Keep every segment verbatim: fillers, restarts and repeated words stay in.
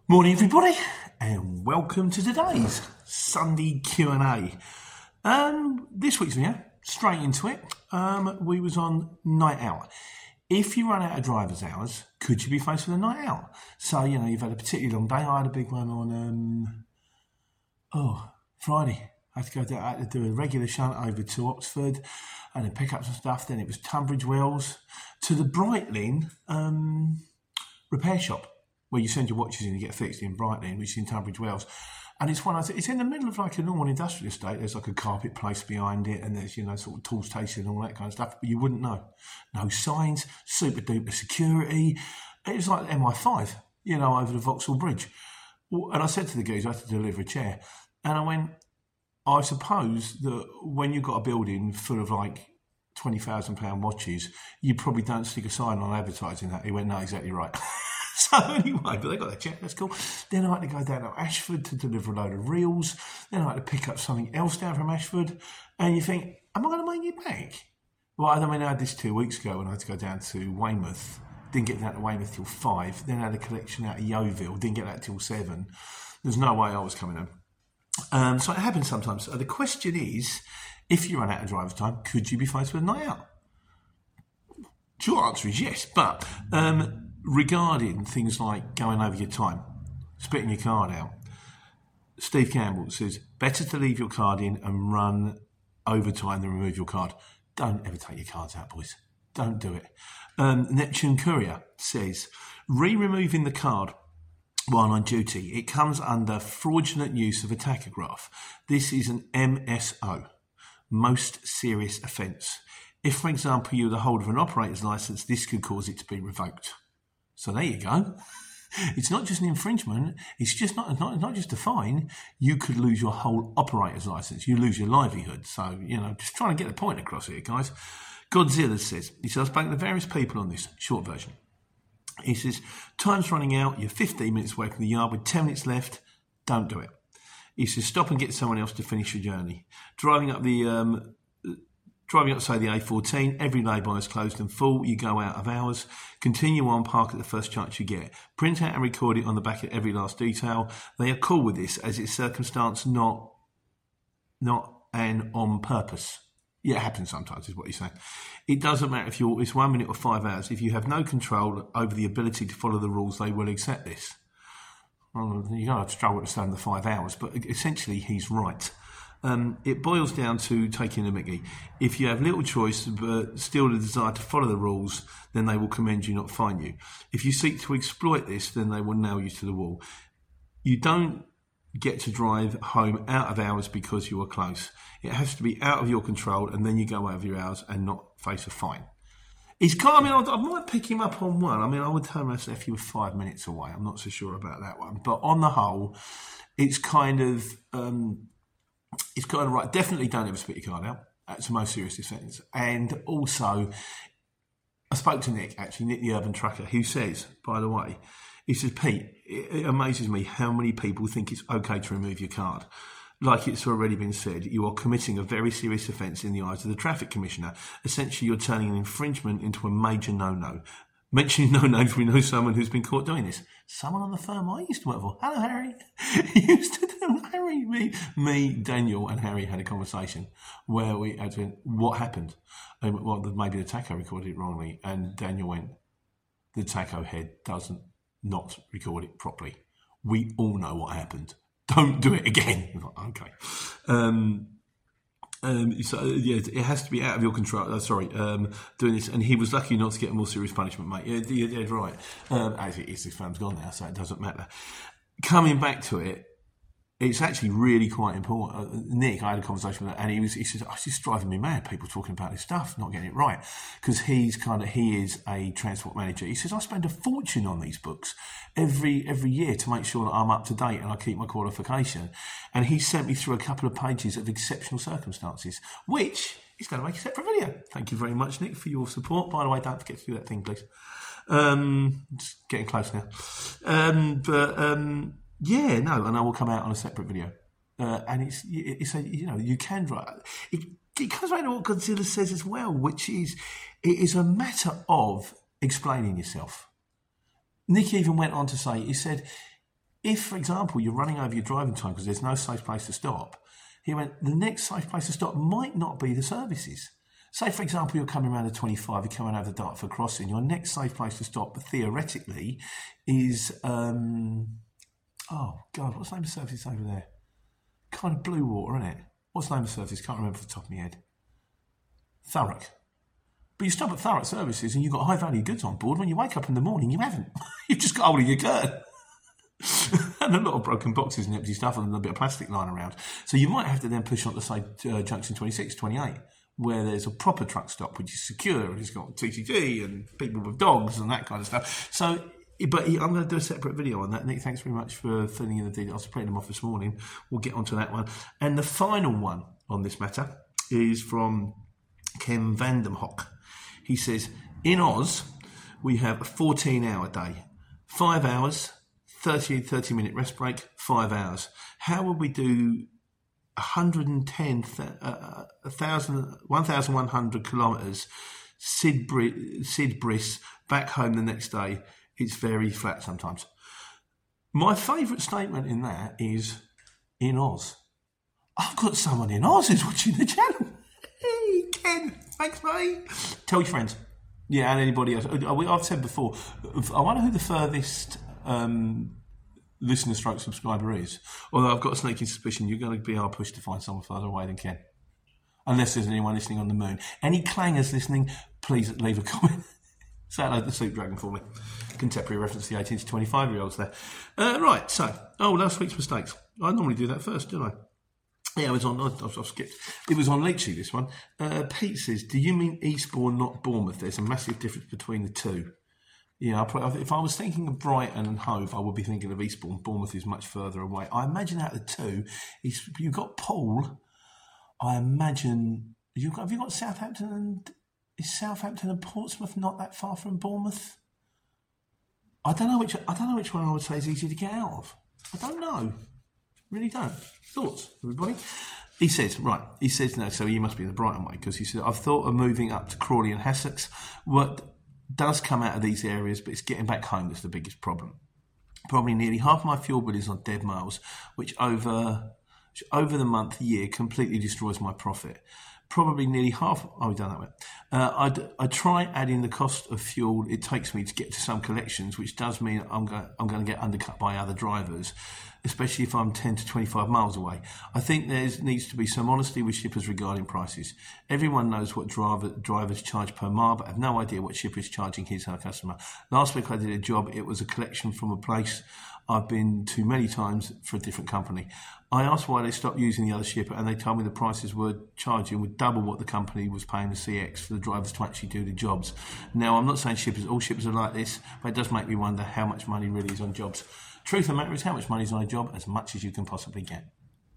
Morning everybody and welcome to today's Sunday Q and A. Um, this week's video, straight into it, um, we was on night out. If you run out of driver's hours, could you be faced with a night out? So, you know, you've had a particularly long day. I had a big one on, um, oh, Friday. I had to go down, I had to do a regular shunt over to Oxford and then pick up some stuff. Then it was Tunbridge Wells to the Breitling um, repair shop, where you send your watches in and get fixed in Breitling, which is in Tunbridge Wells. And it's one, it's in the middle of like a normal industrial estate. There's like a carpet place behind it and there's, you know, sort of tool station and all that kind of stuff, but you wouldn't know. No signs, super duper security. It was like M I five, you know, over the Vauxhall Bridge. And I said to the geezer, I had to deliver a chair. And I went, I suppose that when you've got a building full of like twenty thousand pound watches, you probably don't stick a sign on advertising that. He went, no, exactly right. So anyway, but they got their check, that's cool. Then I had to go down to Ashford to deliver a load of reels. Then I had to pick up something else down from Ashford. And you think, am I going to make it back? Well, I mean, I had this two weeks ago when I had to go down to Weymouth. Didn't get down to Weymouth till five. Then I had a collection out of Yeovil. Didn't get that till seven. There's no way I was coming home. Um, so it happens sometimes. So the question is, if you run out of driver's time, could you be faced with a night out? Short answer is yes, but... Um, regarding things like going over your time, splitting your card out, Steve Campbell says, better to leave your card in and run overtime than remove your card. Don't ever take your cards out, boys. Don't do it. Um, Neptune Courier says, re-removing the card while on duty, it comes under fraudulent use of a tachograph. This is an M S O, most serious offence. If, for example, you're the holder of an operator's licence, this could cause it to be revoked. So there you go. It's not just an infringement. It's just not, not not just a fine. You could lose your whole operator's licence. You lose your livelihood. So, you know, just trying to get the point across here, guys. Godzilla says, he says, I've spoken to various people on this, short version. He says, time's running out. You're fifteen minutes away from the yard with ten minutes left. Don't do it. He says, stop and get someone else to finish your journey. Driving up the... Um, Driving up, say, the A fourteen, every lay-by is closed and full, you go out of hours, continue on, park at the first chance you get. Print out and record it on the back of every last detail. They are cool with this, as it's circumstance, not, not an on purpose. Yeah, it happens sometimes, is what he's saying. It doesn't matter if you're, it's one minute or five hours. If you have no control over the ability to follow the rules, they will accept this. Well, you're going to have to struggle to stand the five hours, but essentially he's right. Um, it boils down to taking a mickey. If you have little choice but still the desire to follow the rules, then they will commend you, not fine you. If you seek to exploit this, then they will nail you to the wall. You don't get to drive home out of hours because you are close. It has to be out of your control, and then you go over your hours and not face a fine. He's kind of, I mean, I, I might pick him up on one. I mean, I would tell him if he was five minutes away. I'm not so sure about that one. But on the whole, it's kind of... Um, It's kind of right. Definitely don't ever spit your card out. That's the most serious offence. And also, I spoke to Nick, actually, Nick the Urban Trucker, who says, by the way, he says, Pete, it, it amazes me how many people think it's okay to remove your card. Like it's already been said, you are committing a very serious offence in the eyes of the Traffic Commissioner. Essentially, you're turning an infringement into a major no-no. Mentioning no names, we know someone who's been caught doing this. Someone on the firm I used to work for. Hello, Harry. He used to do Harry. Me, me, Daniel, and Harry had a conversation where we had to, what happened? And, well, maybe the taco recorded it wrongly, and Daniel went, the taco head doesn't not record it properly. We all know what happened. Don't do it again. Like, okay. Um, Um, so yeah, it has to be out of your control. Uh, sorry, um, doing this, and he was lucky not to get a more serious punishment, mate. Yeah, yeah, yeah right. Um, as it is, his firm's gone now, so it doesn't matter. Coming back to it, it's actually really quite important. Uh, Nick, I had a conversation with him, and he was, he said, oh, "It's just driving me mad. People talking about this stuff, not getting it right." Because he's kind of he is a transport manager. He says, "I spend a fortune on these books every every year to make sure that I'm up to date and I keep my qualification." And he sent me through a couple of pages of exceptional circumstances, which he's going to make a separate video. Thank you very much, Nick, for your support. By the way, don't forget to do that thing, please. Um, it's getting close now. Um, but um, yeah, no, and I will come out on a separate video. Uh, and it's it's a, you know, you can drive. It, it comes back to what Godzilla says as well, which is it is a matter of explaining yourself. Nick even went on to say, he said, if, for example, you're running over your driving time because there's no safe place to stop, he went, the next safe place to stop might not be the services. Say, for example, you're coming around the twenty-five, you're coming over the Dartford crossing, your next safe place to stop, theoretically, is, um, oh, God, what's the name of the services over there? Kind of blue water, isn't it? What's the name of the services? Can't remember off the top of my head. Thurrock. But you stop at Thurrock Services and you've got high-value goods on board. When you wake up in the morning, you haven't. You've just got hold of your curtain. And a lot of broken boxes and empty stuff and a bit of plastic lying around. So you might have to then push on to, say, uh, junction twenty-six, twenty-eight, where there's a proper truck stop, which is secure, and it's got T T T and people with dogs and that kind of stuff. So, but I'm going to do a separate video on that. Nick, thanks very much for filling in the details. I was printing them off this morning. We'll get onto that one. And the final one on this matter is from Ken Vandenhoek. He says, in Oz, we have a fourteen-hour day, five hours, thirty, thirty-minute rest break, five hours. How would we do one hundred ten, uh, one thousand, eleven hundred kilometres, Sid, Bri- Sid Briss, back home the next day? It's very flat sometimes. My favourite statement in that is, in Oz. I've got someone in Oz who's watching the channel. Hey, Ken, thanks, mate. Tell your friends. Yeah, and anybody else. I've said before, I wonder who the furthest um, listener stroke subscriber is. Although I've got a sneaking suspicion you're going to be our push to find someone further away than Ken. Unless there's anyone listening on the moon. Any clangers listening, please leave a comment. Say hello to the Sleep Dragon for me. Contemporary reference to the eighteen to twenty-five year olds there. Uh, right, so, oh, last week's mistakes. I normally do that first, don't I? Yeah, I was on, I've, I've skipped. It was on Leachy, this one. Uh, Pete says, do you mean Eastbourne, not Bournemouth? There's a massive difference between the two. Yeah, I probably, if I was thinking of Brighton and Hove, I would be thinking of Eastbourne. Bournemouth is much further away. I imagine out of the two, it's, you've got Poole. I imagine, you've got, have you got Southampton and, is Southampton and Portsmouth not that far from Bournemouth? I don't know which, I don't know which one I would say is easy to get out of. I don't know. Really don't. Thoughts, everybody? He says, right, he says no, so he must be in the Brighton way, because he said, I've thought of moving up to Crawley and Hassocks. What does come out of these areas, but it's getting back home that's the biggest problem. Probably nearly half my fuel bill is on dead miles, which over, which over the month, year, completely destroys my profit. Probably nearly half, oh, we've done that way. Uh, I'd, I try adding the cost of fuel it takes me to get to some collections, which does mean I'm going, I'm going to get undercut by other drivers, especially if I'm ten to twenty-five miles away. I think there needs to be some honesty with shippers regarding prices. Everyone knows what driver, drivers charge per mile, but have no idea what shipper is charging his or her customer. Last week I did a job. It was a collection from a place I've been to many times for a different company. I asked why they stopped using the other shipper, and they told me the prices were charging would double what the company was paying the C X for the drivers to actually do the jobs. Now, I'm not saying shippers, all shippers are like this, but it does make me wonder how much money really is on jobs. Truth of the matter is, how much money is on a job? As much as you can possibly get.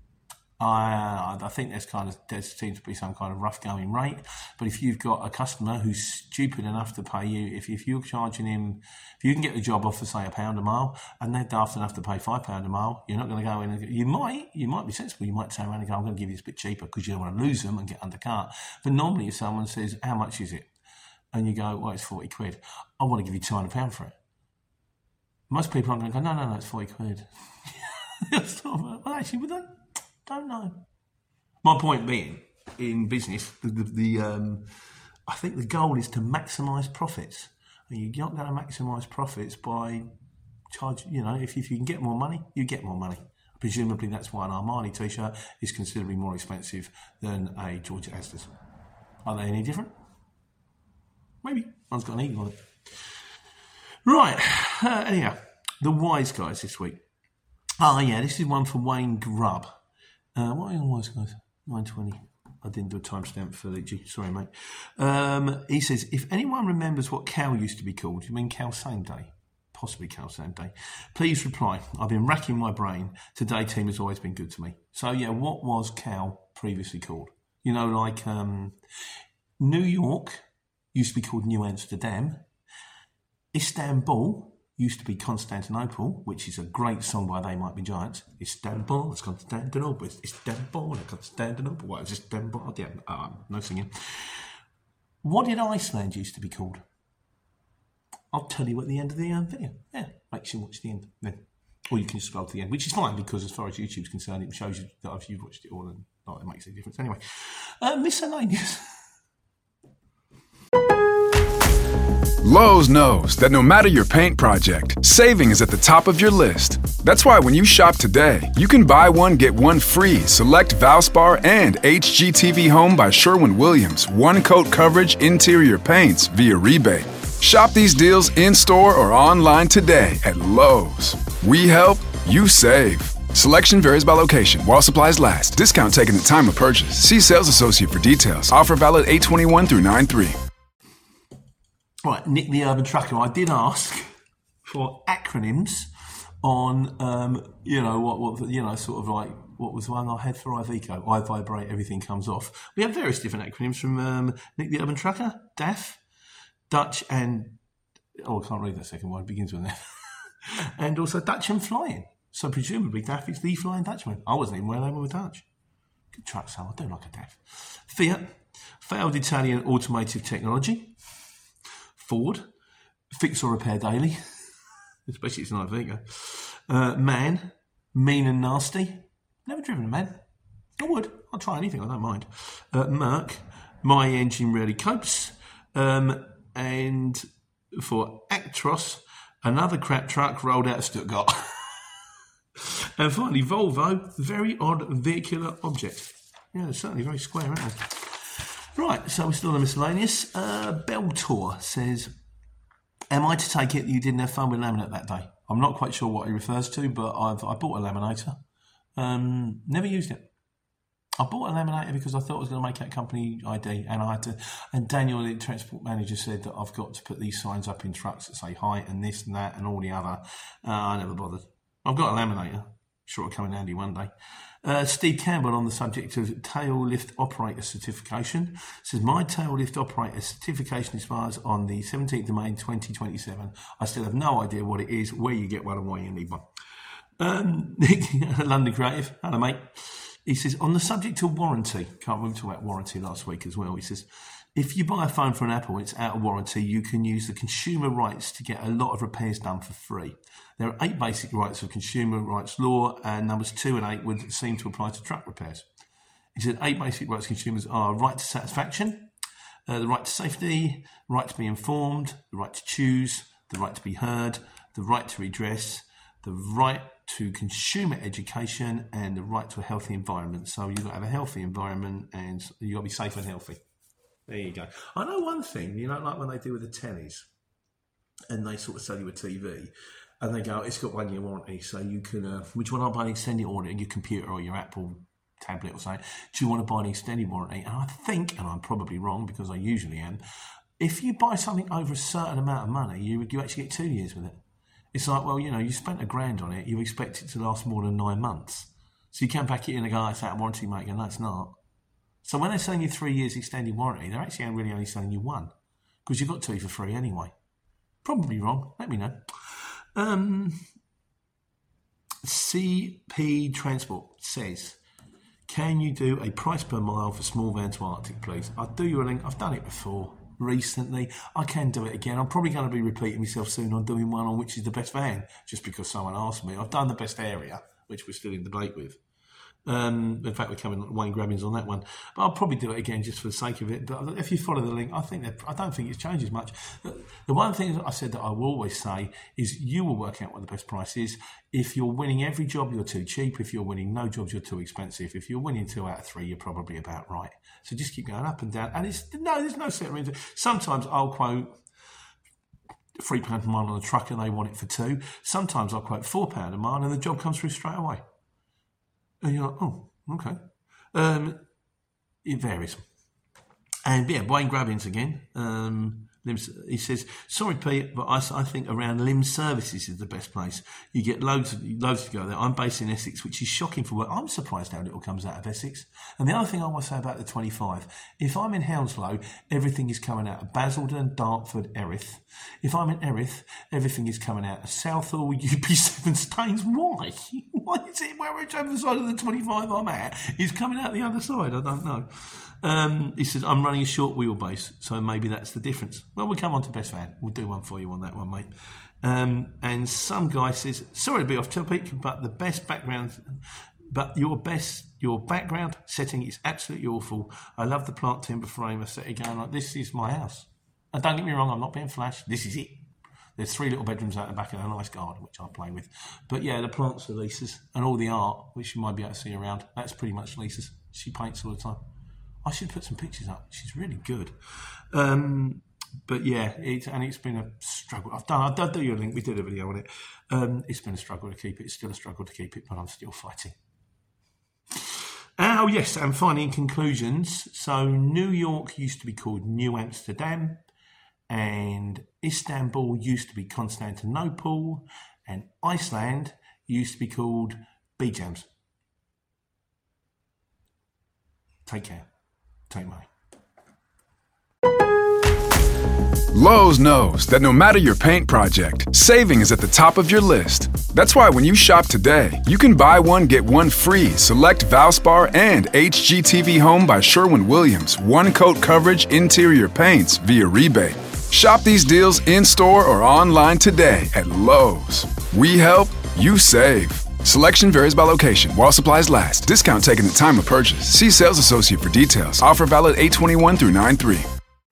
I, I think there's kind of there seems to be some kind of rough going rate, but if you've got a customer who's stupid enough to pay you, if if you're charging him, if you can get the job off for say a pound a mile, and they're daft enough to pay five pound a mile, you're not going to go in. And, you might, you might be sensible. You might turn around and go, I'm going to give you this bit cheaper because you don't want to lose them and get undercut. But normally, if someone says, how much is it, and you go, well, it's forty quid, I want to give you two hundred pound for it. Most people aren't going to go, no, no, no, it's forty quid. Well, actually, would they? Don't know. My point being, in business, the, the, the um, I think the goal is to maximise profits. And you're not going to maximise profits by charging, you know, if, if you can get more money, you get more money. Presumably that's why an Armani t-shirt is considerably more expensive than a George Astor's. Are they any different? Maybe. One's got an eagle on it. Right. Uh, anyhow, the wise guys this week. Oh, yeah, this is one for Wayne Grubb. Uh, what are your wise guys? nine twenty. I didn't do a timestamp for the G. Sorry, mate. Um, he says, if anyone remembers what Cal used to be called, you mean Cal Same Day? Possibly Cal Same Day. Please reply. I've been racking my brain. Today team has always been good to me. So, yeah, what was Cal previously called? You know, like um, New York used to be called New Amsterdam. Istanbul used to be Constantinople, which is a great song by They Might Be Giants. Istanbul, it's Constantinople, it's Istanbul, it's Constantinople. What is Istanbul? Oh, yeah, uh, no singing. What did Iceland used to be called? I'll tell you at the end of the um, video. Yeah, make sure you watch the end then. or you can scroll to the end, which is fine because as far as YouTube's concerned, it shows you that if you've watched it all and not, it makes a difference. Anyway, uh, miscellaneous. Lowe's knows that no matter your paint project, saving is at the top of your list. That's why when you shop today, you can buy one, get one free select Valspar and H G T V Home by Sherwin-Williams one-coat coverage interior paints via rebate. Shop these deals in-store or online today at Lowe's. We help, you save. Selection varies by location. While supplies last. Discount taken at time of purchase. See sales associate for details. Offer valid eight twenty-one through nine three. Right, Nick the Urban Trucker. I did ask for acronyms on, um, you know, what, what, you know, sort of like, what was the one I had for Iveco? I vibrate, everything comes off. We have various different acronyms from um, Nick the Urban Trucker, D A F, Dutch and, oh, I can't read that second one, it begins with that. And also Dutch and Flying. So presumably D A F is the Flying Dutchman. I wasn't even aware they were Dutch. Good truck, so I do like a D A F. Fiat, failed Italian automotive technology. Ford, fix or repair daily, especially it's an Iveco. Uh, man, mean and nasty. Never driven a man. I would. I'll try anything. I don't mind. Uh, Merc, my engine rarely copes. Um, and for Actros, another crap truck rolled out of Stuttgart. And finally, Volvo, very odd vehicular object. Yeah, certainly very square, aren't they? Right, so we're still on miscellaneous. Uh, Beltor says, am I to take it that you didn't have fun with laminate that day? I'm not quite sure what he refers to, but I've I bought a laminator. Um, never used it. I bought a laminator because I thought I was going to make out company I D, and I had to. And Daniel, the transport manager, said that I've got to put these signs up in trucks that say height and this and that and all the other. Uh, I never bothered. I've got a laminator. Sure, it'll come in handy one day. Uh, Steve Campbell on the subject of tail lift operator certification says, my tail lift operator certification expires on the seventeenth of May twenty twenty-seven. I still have no idea what it is, where you get one and why you need one. Um, Nick, London Creative, hello mate. He says, on the subject of warranty, can't remember to talk about warranty last week as well. He says, if you buy a phone from Apple, it's out of warranty, you can use the consumer rights to get a lot of repairs done for free. There are eight basic rights of consumer rights law, and numbers two and eight would seem to apply to truck repairs. He said eight basic rights of consumers are right to satisfaction, uh, the right to safety, the right to be informed, the right to choose, the right to be heard, the right to redress, the right to consumer education, and the right to a healthy environment. So you've got to have a healthy environment and you've got to be safe and healthy. There you go. I know one thing, you know, like when they do with the tellies and they sort of sell you a T V and they go, it's got one year warranty, so you can, uh, which one I buy an extended warranty on your computer or your Apple tablet or something, do you want to buy an extended warranty? And I think, and I'm probably wrong because I usually am, if you buy something over a certain amount of money, you, you actually get two years with it. It's like, well, you know, you spent a grand on it, you expect it to last more than nine months. So you come back in and go, oh, it's out of warranty, mate, and no, it's not. So when they're selling you three years extended warranty, they're actually really only selling you one because you've got two for free anyway. Probably wrong. Let me know. Um, C P Transport says, can you do a price per mile for small van to Arctic, please? I'll do you a link. I've done it before recently. I can do it again. I'm probably going to be repeating myself soon on doing one on which is the best van, just because someone asked me. I've done the best area, which we're still in debate with. Um, in fact, we're coming Wayne Grabbins on that one, but I'll probably do it again just for the sake of it. But if you follow the link, I think that I don't think it changes much. The one thing that I said that I will always say is you will work out what the best price is. If you're winning every job, you're too cheap. If you're winning no jobs, you're too expensive. If you're winning two out of three, you're probably about right. So just keep going up and down. And it's no, there's no set reason. Sometimes I'll quote three pound a mile on a truck and they want it for two. Sometimes I'll quote four pound a mile and the job comes through straight away. And you're like, oh, okay. Um, it varies. And yeah, Wayne Grabbins again. Um, Limbs, he says, sorry, Pete, but I, I think around Limb Services is the best place. You get loads of, loads to go there. I'm based in Essex, which is shocking for work. I'm surprised how little comes out of Essex. And the other thing I want to say about the twenty-five, if I'm in Hounslow, everything is coming out of Basildon, Dartford, Erith. If I'm in Erith, everything is coming out of Southall, U P seven Staines. Why? Why is it where whichever side of the twenty-five I'm at is coming out the other side? I don't know. Um, he says, I'm running a short wheelbase, so maybe that's the difference. Well, we'll come on to best van. We'll do one for you on that one, mate. Um, and some guy says, sorry to be off topic, but the best background, but your best, your background setting is absolutely awful. I love the plant timber frame. I set it going like, this is my house. And don't get me wrong, I'm not being flash. This is it. There's three little bedrooms out the back and a nice garden, which I play with. But yeah, the plants are Lisa's. And all the art, which you might be able to see around, that's pretty much Lisa's. She paints all the time. I should put some pictures up. She's really good. Um, but yeah, it, and it's been a struggle. I've done, I'll do you a link. We did a video on it. Um, it's been a struggle to keep it. It's still a struggle to keep it, but I'm still fighting. Oh, yes, and finally, in conclusions. So New York used to be called New Amsterdam. And Istanbul used to be Constantinople, and Iceland used to be called Bijams. Take care. Take money. Lowe's knows that no matter your paint project, saving is at the top of your list. That's why when you shop today, you can buy one, get one free. Select Valspar and H G T V Home by Sherwin-Williams. One coat coverage interior paints via rebate. Shop these deals in-store or online today at Lowe's. We help, you save. Selection varies by location. While supplies last. Discount taken at time of purchase. See sales associate for details. Offer valid eight twenty-one through nine three.